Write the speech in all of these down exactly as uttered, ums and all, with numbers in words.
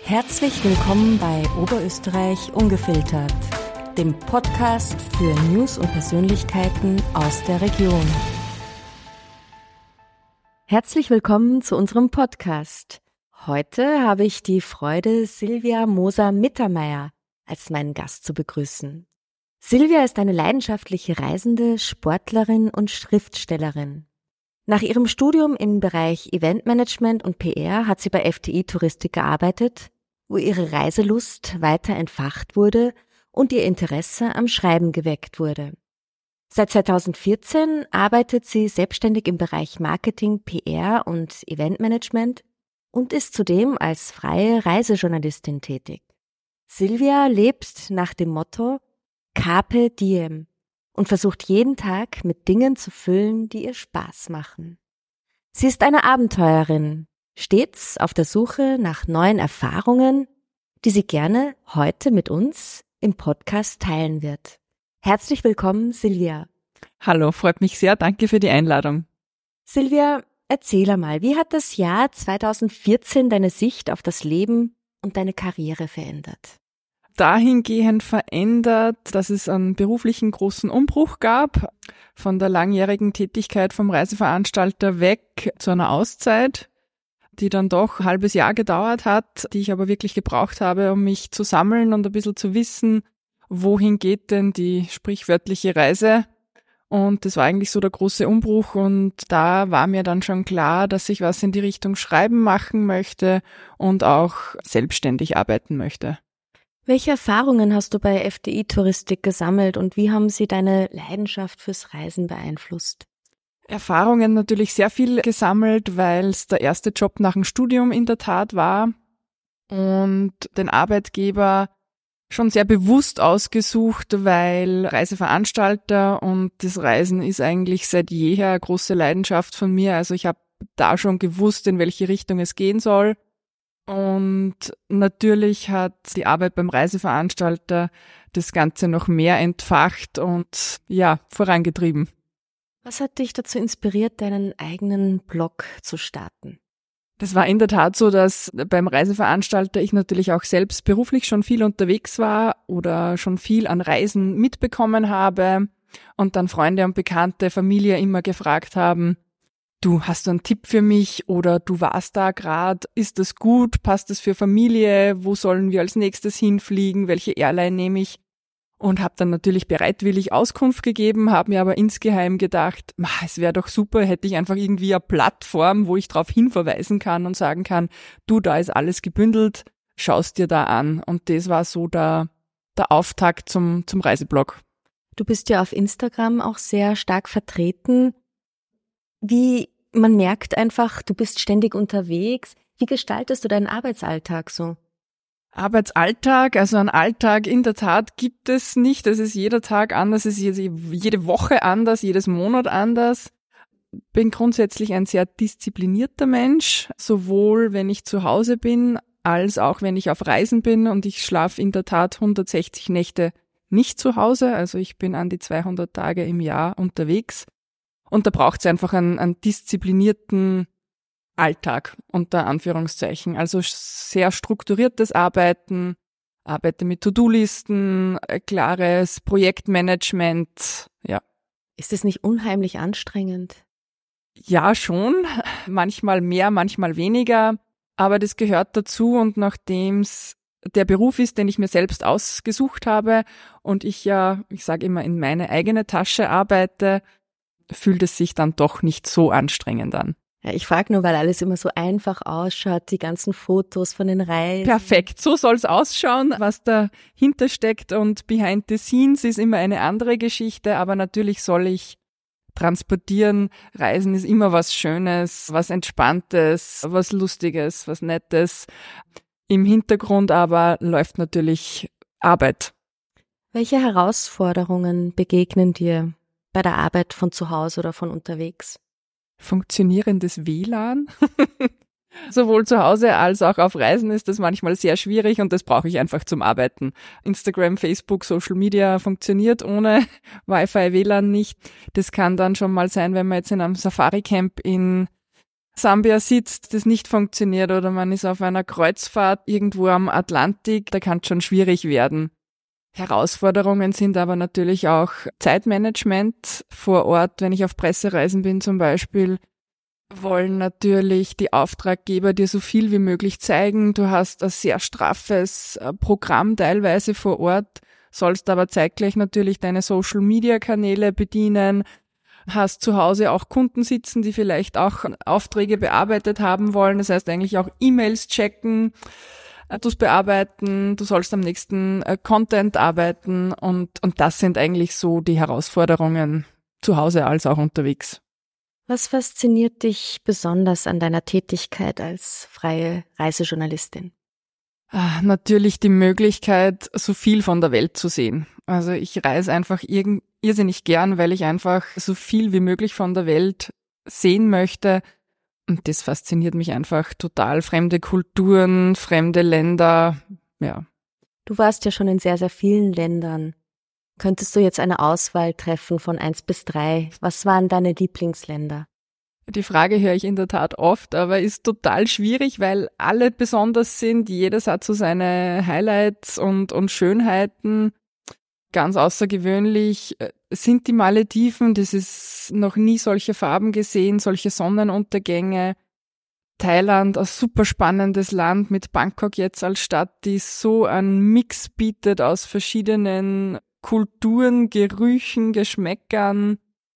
Herzlich willkommen bei Oberösterreich Ungefiltert, dem Podcast für News und Persönlichkeiten aus der Region. Herzlich willkommen zu unserem Podcast. Heute habe ich die Freude, Silvia Moser-Mittermeier als meinen Gast zu begrüßen. Silvia ist eine leidenschaftliche Reisende, Sportlerin und Schriftstellerin. Nach ihrem Studium im Bereich Eventmanagement und P R hat sie bei F T I Touristik gearbeitet, wo ihre Reiselust weiter entfacht wurde und ihr Interesse am Schreiben geweckt wurde. Seit zweitausendvierzehn arbeitet sie selbstständig im Bereich Marketing, P R und Eventmanagement und ist zudem als freie Reisejournalistin tätig. Silvia lebt nach dem Motto Carpe Diem und versucht jeden Tag mit Dingen zu füllen, die ihr Spaß machen. Sie ist eine Abenteurerin, stets auf der Suche nach neuen Erfahrungen, die sie gerne heute mit uns im Podcast teilen wird. Herzlich willkommen, Silvia. Hallo, freut mich sehr. Danke für die Einladung. Silvia, erzähl einmal, wie hat das Jahr zweitausendvierzehn deine Sicht auf das Leben und deine Karriere verändert? Dahingehend verändert, dass es einen beruflichen großen Umbruch gab, von der langjährigen Tätigkeit vom Reiseveranstalter weg zu einer Auszeit, die dann doch ein halbes Jahr gedauert hat, die ich aber wirklich gebraucht habe, um mich zu sammeln und ein bisschen zu wissen, wohin geht denn die sprichwörtliche Reise. Und das war eigentlich so der große Umbruch und da war mir dann schon klar, dass ich was in die Richtung Schreiben machen möchte und auch selbstständig arbeiten möchte. Welche Erfahrungen hast du bei F T I Touristik gesammelt und wie haben sie deine Leidenschaft fürs Reisen beeinflusst? Erfahrungen natürlich sehr viel gesammelt, weil es der erste Job nach dem Studium in der Tat war und den Arbeitgeber schon sehr bewusst ausgesucht, weil Reiseveranstalter und das Reisen ist eigentlich seit jeher eine große Leidenschaft von mir. Also ich habe da schon gewusst, in welche Richtung es gehen soll. Und natürlich hat die Arbeit beim Reiseveranstalter das Ganze noch mehr entfacht und ja, vorangetrieben. Was hat dich dazu inspiriert, deinen eigenen Blog zu starten? Das war in der Tat so, dass beim Reiseveranstalter ich natürlich auch selbst beruflich schon viel unterwegs war oder schon viel an Reisen mitbekommen habe und dann Freunde und Bekannte, Familie immer gefragt haben, du, hast du einen Tipp für mich oder du warst da gerade, ist das gut, passt das für Familie, wo sollen wir als nächstes hinfliegen, welche Airline nehme ich? Und habe dann natürlich bereitwillig Auskunft gegeben, habe mir aber insgeheim gedacht, es wäre doch super, hätte ich einfach irgendwie eine Plattform, wo ich darauf hinverweisen kann und sagen kann, du, da ist alles gebündelt, schaust dir da an. Und das war so der, der Auftakt zum, zum Reiseblog. Du bist ja auf Instagram auch sehr stark vertreten. Wie, man merkt einfach, du bist ständig unterwegs. Wie gestaltest du deinen Arbeitsalltag so? Arbeitsalltag, also einen Alltag in der Tat gibt es nicht. Es ist jeder Tag anders, es ist jede Woche anders, jedes Monat anders. Bin grundsätzlich ein sehr disziplinierter Mensch, sowohl wenn ich zu Hause bin, als auch wenn ich auf Reisen bin und ich schlafe in der Tat hundertsechzig Nächte nicht zu Hause, also ich bin an die zweihundert Tage im Jahr unterwegs. Und da braucht es einfach einen, einen disziplinierten Alltag, unter Anführungszeichen. Also sehr strukturiertes Arbeiten, arbeite mit To-Do-Listen, klares Projektmanagement, ja. Ist es nicht unheimlich anstrengend? Ja, schon. Manchmal mehr, manchmal weniger. Aber das gehört dazu und nachdem es der Beruf ist, den ich mir selbst ausgesucht habe und ich ja, ich sage immer, in meine eigene Tasche arbeite, fühlt es sich dann doch nicht so anstrengend an. Ja, ich frage nur, weil alles immer so einfach ausschaut, die ganzen Fotos von den Reisen. Perfekt, so soll's ausschauen. Was dahinter steckt und behind the scenes ist immer eine andere Geschichte, aber natürlich soll ich transportieren. Reisen ist immer was Schönes, was Entspanntes, was Lustiges, was Nettes. Im Hintergrund aber läuft natürlich Arbeit. Welche Herausforderungen begegnen dir bei der Arbeit von zu Hause oder von unterwegs? Funktionierendes W L A N. Sowohl zu Hause als auch auf Reisen ist das manchmal sehr schwierig und das brauche ich einfach zum Arbeiten. Instagram, Facebook, Social Media funktioniert ohne Wi-Fi, W L A N nicht. Das kann dann schon mal sein, wenn man jetzt in einem Safari-Camp in Sambia sitzt, das nicht funktioniert oder man ist auf einer Kreuzfahrt irgendwo am Atlantik, da kann es schon schwierig werden. Herausforderungen sind aber natürlich auch Zeitmanagement vor Ort. Wenn ich auf Pressereisen bin zum Beispiel, wollen natürlich die Auftraggeber dir so viel wie möglich zeigen. Du hast ein sehr straffes Programm teilweise vor Ort, sollst aber zeitgleich natürlich deine Social-Media-Kanäle bedienen, hast zu Hause auch Kunden sitzen, die vielleicht auch Aufträge bearbeitet haben wollen. Das heißt eigentlich auch E-Mails checken, du's bearbeiten, du sollst am nächsten Content arbeiten und, und das sind eigentlich so die Herausforderungen zu Hause als auch unterwegs. Was fasziniert dich besonders an deiner Tätigkeit als freie Reisejournalistin? Ah, natürlich die Möglichkeit, so viel von der Welt zu sehen. Also ich reise einfach irg- irrsinnig gern, weil ich einfach so viel wie möglich von der Welt sehen möchte. Und das fasziniert mich einfach total. Fremde Kulturen, fremde Länder, ja. Du warst ja schon in sehr, sehr vielen Ländern. Könntest du jetzt eine Auswahl treffen von eins bis drei? Was waren deine Lieblingsländer? Die Frage höre ich in der Tat oft, aber ist total schwierig, weil alle besonders sind. Jedes hat so seine Highlights und, und Schönheiten. Ganz außergewöhnlich sind die Malediven. Das ist noch nie solche Farben gesehen, solche Sonnenuntergänge. Thailand, ein super spannendes Land mit Bangkok jetzt als Stadt, die so einen Mix bietet aus verschiedenen Kulturen, Gerüchen, Geschmäckern.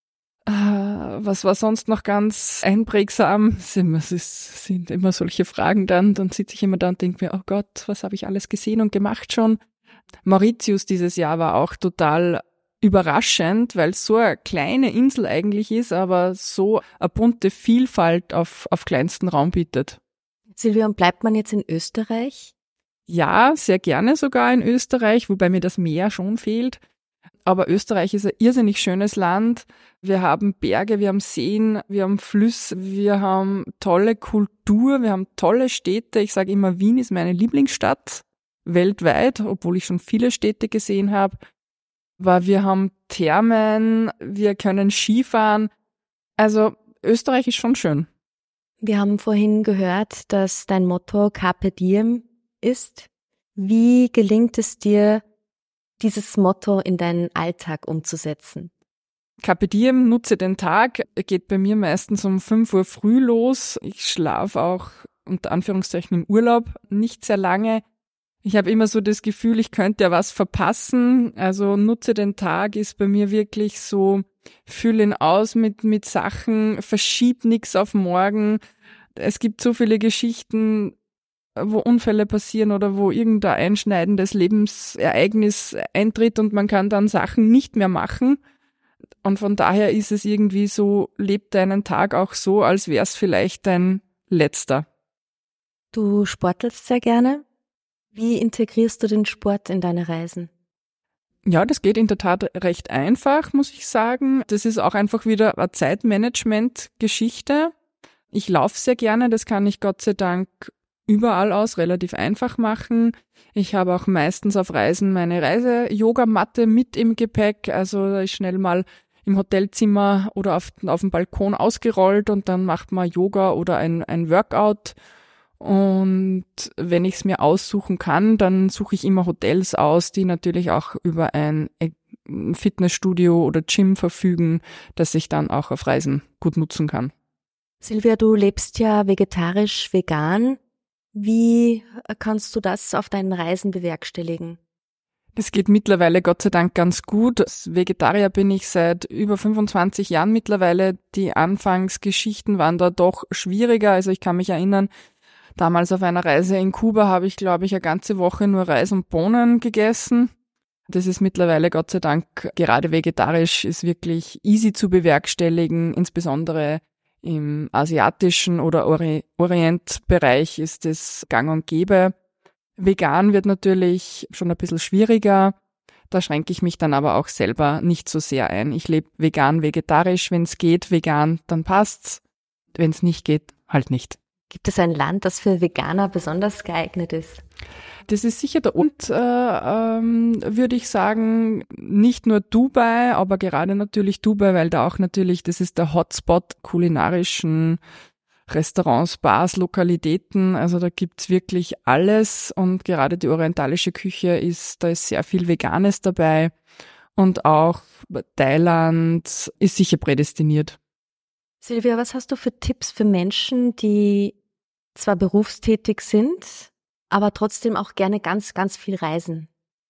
Was war sonst noch ganz einprägsam? Es sind immer solche Fragen dann. Dann sitze ich immer da und denke mir, oh Gott, was habe ich alles gesehen und gemacht schon? Mauritius dieses Jahr war auch total überraschend, weil es so eine kleine Insel eigentlich ist, aber so eine bunte Vielfalt auf, auf kleinsten Raum bietet. Silvia, und bleibt man jetzt in Österreich? Ja, sehr gerne sogar in Österreich, wobei mir das Meer schon fehlt. Aber Österreich ist ein irrsinnig schönes Land. Wir haben Berge, wir haben Seen, wir haben Flüsse, wir haben tolle Kultur, wir haben tolle Städte. Ich sage immer, Wien ist meine Lieblingsstadt weltweit, obwohl ich schon viele Städte gesehen habe. Aber wir haben Thermen, wir können Skifahren. Also Österreich ist schon schön. Wir haben vorhin gehört, dass dein Motto Carpe Diem ist. Wie gelingt es dir, dieses Motto in deinen Alltag umzusetzen? Carpe Diem, nutze den Tag, geht bei mir meistens um fünf Uhr früh los. Ich schlafe auch unter Anführungszeichen im Urlaub nicht sehr lange. Ich habe immer so das Gefühl, ich könnte ja was verpassen. Also nutze den Tag ist bei mir wirklich so, füll ihn aus mit, mit Sachen, verschieb nichts auf morgen. Es gibt so viele Geschichten, wo Unfälle passieren oder wo irgendein einschneidendes Lebensereignis eintritt und man kann dann Sachen nicht mehr machen. Und von daher ist es irgendwie so, lebt deinen Tag auch so, als wäre es vielleicht dein letzter. Du sportelst sehr gerne. Wie integrierst du den Sport in deine Reisen? Ja, das geht in der Tat recht einfach, muss ich sagen. Das ist auch einfach wieder eine Zeitmanagement-Geschichte. Ich laufe sehr gerne, das kann ich Gott sei Dank überall aus relativ einfach machen. Ich habe auch meistens auf Reisen meine Reise-Yogamatte mit im Gepäck, also da ist schnell mal im Hotelzimmer oder auf, auf dem Balkon ausgerollt und dann macht man Yoga oder ein, ein Workout. Und wenn ich es mir aussuchen kann, dann suche ich immer Hotels aus, die natürlich auch über ein Fitnessstudio oder Gym verfügen, das ich dann auch auf Reisen gut nutzen kann. Silvia, du lebst ja vegetarisch, vegan. Wie kannst du das auf deinen Reisen bewerkstelligen? Das geht mittlerweile Gott sei Dank ganz gut. Als Vegetarier bin ich seit über fünfundzwanzig Jahren mittlerweile. Die Anfangsgeschichten waren da doch schwieriger. Also ich kann mich erinnern, damals auf einer Reise in Kuba habe ich, glaube ich, eine ganze Woche nur Reis und Bohnen gegessen. Das ist mittlerweile Gott sei Dank, gerade vegetarisch, ist wirklich easy zu bewerkstelligen, insbesondere im asiatischen oder Ori- Orientbereich ist es gang und gäbe. Vegan wird natürlich schon ein bisschen schwieriger. Da schränke ich mich dann aber auch selber nicht so sehr ein. Ich lebe vegan, vegetarisch. Wenn es geht, vegan, dann passt's. Wenn es nicht geht, halt nicht. Gibt es ein Land, das für Veganer besonders geeignet ist? Das ist sicher der und äh, ähm, würde ich sagen, nicht nur Dubai, aber gerade natürlich Dubai, weil da auch natürlich, das ist der Hotspot kulinarischen Restaurants, Bars, Lokalitäten, also da gibt's wirklich alles und gerade die orientalische Küche ist, da ist sehr viel Veganes dabei und auch Thailand ist sicher prädestiniert. Silvia, was hast du für Tipps für Menschen, die zwar berufstätig sind, aber trotzdem auch gerne ganz, ganz viel reisen?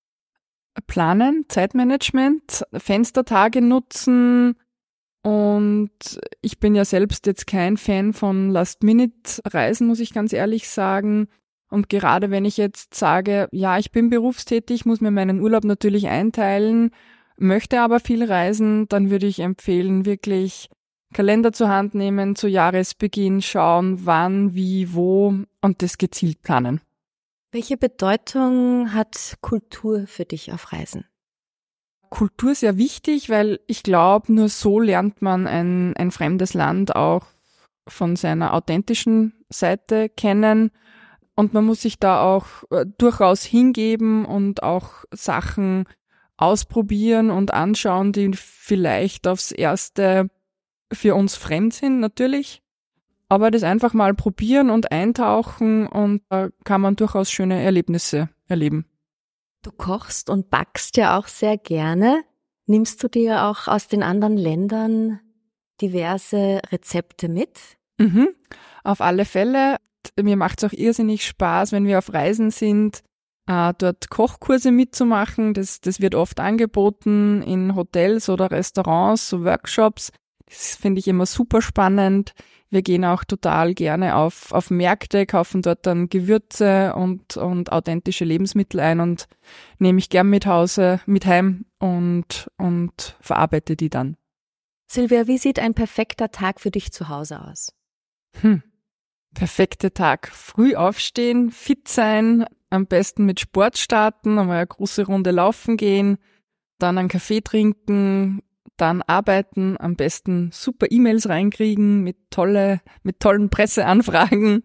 Planen, Zeitmanagement, Fenstertage nutzen und ich bin ja selbst jetzt kein Fan von Last-Minute-Reisen, muss ich ganz ehrlich sagen. Und gerade wenn ich jetzt sage, ja, ich bin berufstätig, muss mir meinen Urlaub natürlich einteilen, möchte aber viel reisen, dann würde ich empfehlen, wirklich Kalender zur Hand nehmen, zu Jahresbeginn schauen, wann, wie, wo und das gezielt planen. Welche Bedeutung hat Kultur für dich auf Reisen? Kultur sehr wichtig, weil ich glaube, nur so lernt man ein, ein fremdes Land auch von seiner authentischen Seite kennen. Und man muss sich da auch äh, durchaus hingeben und auch Sachen ausprobieren und anschauen, die vielleicht aufs Erste für uns fremd sind, natürlich. Aber das einfach mal probieren und eintauchen und da kann man durchaus schöne Erlebnisse erleben. Du kochst und backst ja auch sehr gerne. Nimmst du dir auch aus den anderen Ländern diverse Rezepte mit? Mhm, auf alle Fälle. Mir macht es auch irrsinnig Spaß, wenn wir auf Reisen sind, äh, dort Kochkurse mitzumachen. Das, das wird oft angeboten in Hotels oder Restaurants, so Workshops. Das finde ich immer super spannend. Wir gehen auch total gerne auf, auf Märkte, kaufen dort dann Gewürze und, und authentische Lebensmittel ein und nehme ich gern mit Hause, mit heim und, und verarbeite die dann. Silvia, wie sieht ein perfekter Tag für dich zu Hause aus? Hm. Perfekter Tag. Früh aufstehen, fit sein, am besten mit Sport starten, einmal eine große Runde laufen gehen, dann einen Kaffee trinken, dann arbeiten, am besten super E-Mails reinkriegen mit tolle, mit tollen Presseanfragen,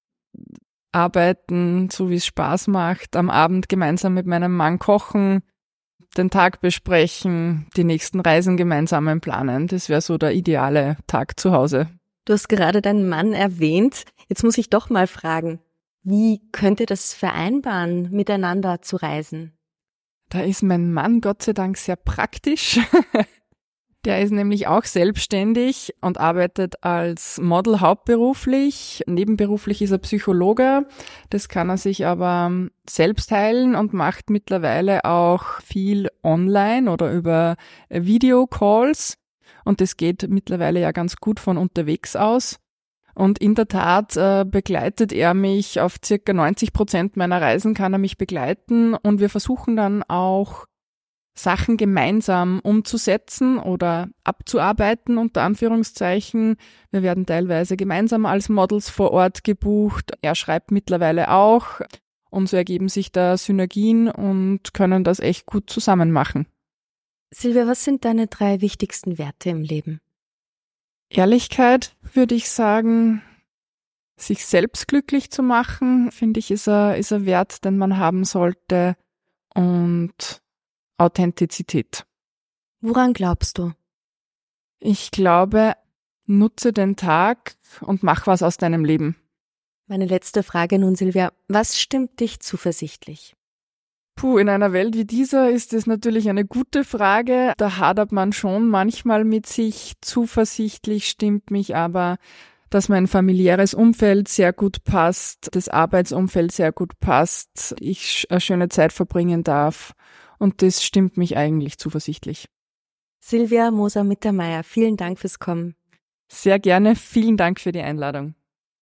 arbeiten, so wie es Spaß macht, am Abend gemeinsam mit meinem Mann kochen, den Tag besprechen, die nächsten Reisen gemeinsam planen. Das wäre so der ideale Tag zu Hause. Du hast gerade deinen Mann erwähnt. Jetzt muss ich doch mal fragen, wie könnt ihr das vereinbaren, miteinander zu reisen? Da ist mein Mann Gott sei Dank sehr praktisch. Der ist nämlich auch selbstständig und arbeitet als Model hauptberuflich. Nebenberuflich ist er Psychologe. Das kann er sich aber selbst teilen und macht mittlerweile auch viel online oder über Videocalls. Und das geht mittlerweile ja ganz gut von unterwegs aus. Und in der Tat äh, begleitet er mich auf circa neunzig Prozent meiner Reisen, kann er mich begleiten. Und wir versuchen dann auch Sachen gemeinsam umzusetzen oder abzuarbeiten, unter Anführungszeichen. Wir werden teilweise gemeinsam als Models vor Ort gebucht. Er schreibt mittlerweile auch und so ergeben sich da Synergien und können das echt gut zusammen machen. Silvia, was sind deine drei wichtigsten Werte im Leben? Ehrlichkeit, würde ich sagen. Sich selbst glücklich zu machen, finde ich, ist ein, ist ein Wert, den man haben sollte. Und Authentizität. Woran glaubst du? Ich glaube, nutze den Tag und mach was aus deinem Leben. Meine letzte Frage nun, Silvia. Was stimmt dich zuversichtlich? Puh, in einer Welt wie dieser ist es natürlich eine gute Frage. Da hadert man schon manchmal mit sich. Zuversichtlich stimmt mich aber, dass mein familiäres Umfeld sehr gut passt, das Arbeitsumfeld sehr gut passt, ich eine schöne Zeit verbringen darf. Und das stimmt mich eigentlich zuversichtlich. Silvia Moser-Mittermeier, vielen Dank fürs Kommen. Sehr gerne, vielen Dank für die Einladung.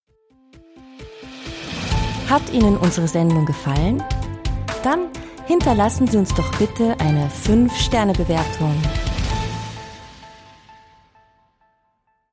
Hat Ihnen unsere Sendung gefallen? Dann hinterlassen Sie uns doch bitte eine fünf Sterne Bewertung.